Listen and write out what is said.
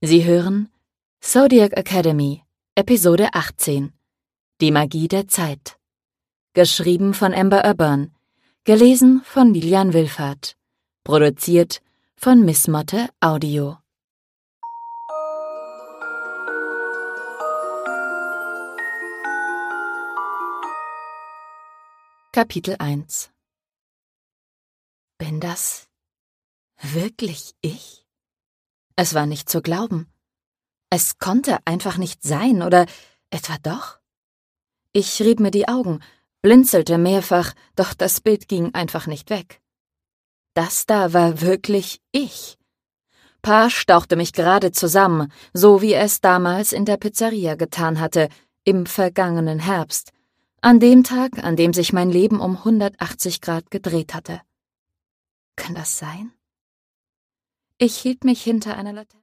Sie hören Zodiac Academy, Episode 18. Die Magie der Zeit. Geschrieben von Amber Urban. Gelesen von Lilian Wilfert. Produziert von Miss Motte Audio. Kapitel 1. Bin das wirklich ich? Es war nicht zu glauben. Es konnte einfach nicht sein, oder etwa doch? Ich rieb mir die Augen, blinzelte mehrfach, doch das Bild ging einfach nicht weg. Das da war wirklich ich. Pa stauchte mich gerade zusammen, so wie er es damals in der Pizzeria getan hatte, im vergangenen Herbst, an dem Tag, an dem sich mein Leben um 180 Grad gedreht hatte. Kann das sein? Ich hielt mich hinter einer Laterne.